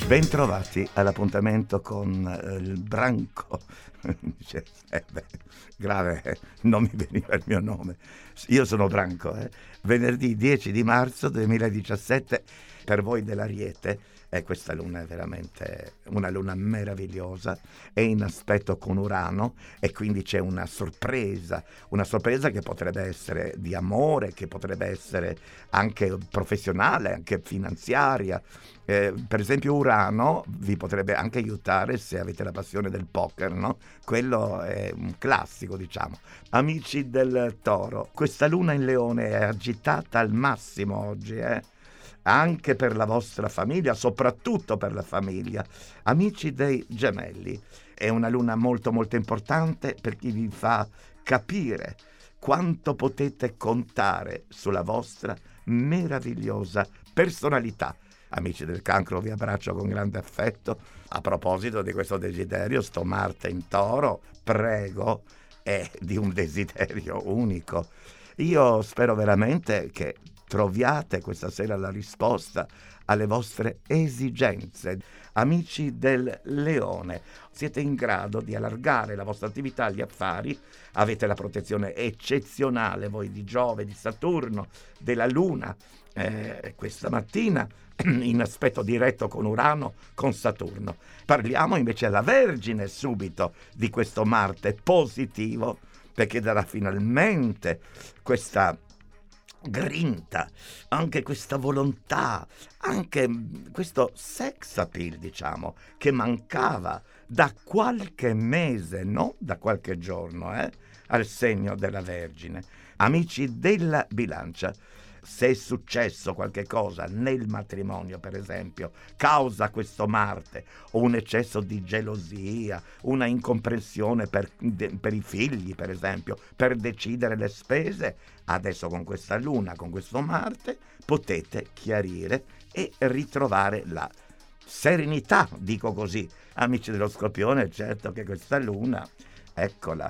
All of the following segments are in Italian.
Bentrovati all'appuntamento con il branco. Dice, grave, non mi veniva il mio nome. Io sono Branco. Venerdì 10 di marzo 2017, per voi dell'Ariete. E questa luna è veramente una luna meravigliosa, è in aspetto con Urano e quindi c'è una sorpresa che potrebbe essere di amore, che potrebbe essere anche professionale, anche finanziaria. Per esempio Urano vi potrebbe anche aiutare se avete la passione del poker, no? Quello è un classico, diciamo. Amici del Toro, questa luna in Leone è agitata al massimo oggi, anche per la vostra famiglia, soprattutto per la famiglia. Amici dei Gemelli, è una luna molto molto importante per chi vi fa capire quanto potete contare sulla vostra meravigliosa personalità. Amici del Cancro, vi abbraccio con grande affetto. A proposito di questo desiderio, sto Marte in Toro, prego, è di un desiderio unico. Io spero veramente che troviate questa sera la risposta alle vostre esigenze. Amici del Leone, siete in grado di allargare la vostra attività agli affari, avete la protezione eccezionale voi di Giove, di Saturno, della Luna, questa mattina in aspetto diretto con Urano, con Saturno. Parliamo invece alla Vergine subito di questo Marte positivo, perché darà finalmente questa grinta, anche questa volontà, anche questo sex appeal, diciamo, che mancava da qualche mese, non da qualche giorno, al segno della Vergine. Amici della Bilancia, se è successo qualche cosa nel matrimonio, per esempio, causa questo Marte, o un eccesso di gelosia, una incomprensione per i figli, per esempio, per decidere le spese, adesso con questa Luna, con questo Marte, potete chiarire e ritrovare la serenità, dico così. Amici dello Scorpione, certo che questa Luna, eccola,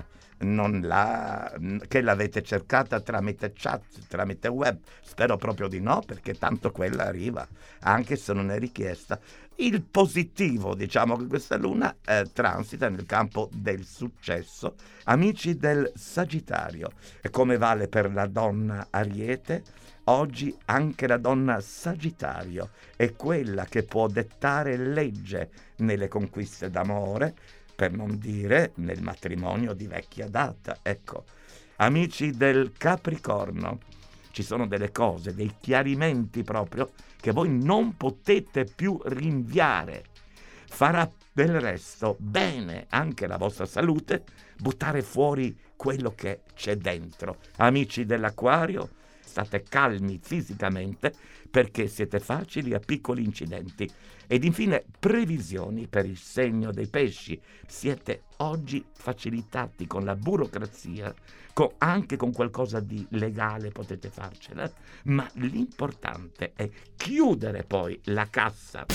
che l'avete cercata tramite chat, tramite web, spero proprio di no, perché tanto quella arriva, anche se non è richiesta. Il positivo, diciamo, che questa luna transita nel campo del successo. Amici del Sagittario, e come vale per la donna Ariete, oggi anche la donna Sagittario è quella che può dettare legge nelle conquiste d'amore, per non dire nel matrimonio di vecchia data. Ecco, amici del Capricorno, ci sono delle cose, dei chiarimenti proprio che voi non potete più rinviare. Farà del resto bene anche la vostra salute buttare fuori quello che c'è dentro. Amici dell'Acquario, state calmi fisicamente perché siete facili a piccoli incidenti. Ed infine previsioni per il segno dei Pesci. Siete oggi facilitati con la burocrazia, anche con qualcosa di legale potete farcela, ma l'importante è chiudere poi la cassa.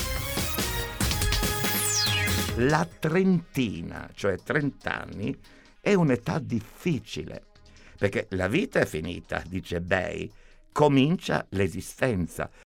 La trentina, cioè 30 anni, è un'età difficile, perché la vita è finita, dice Bay, comincia l'esistenza,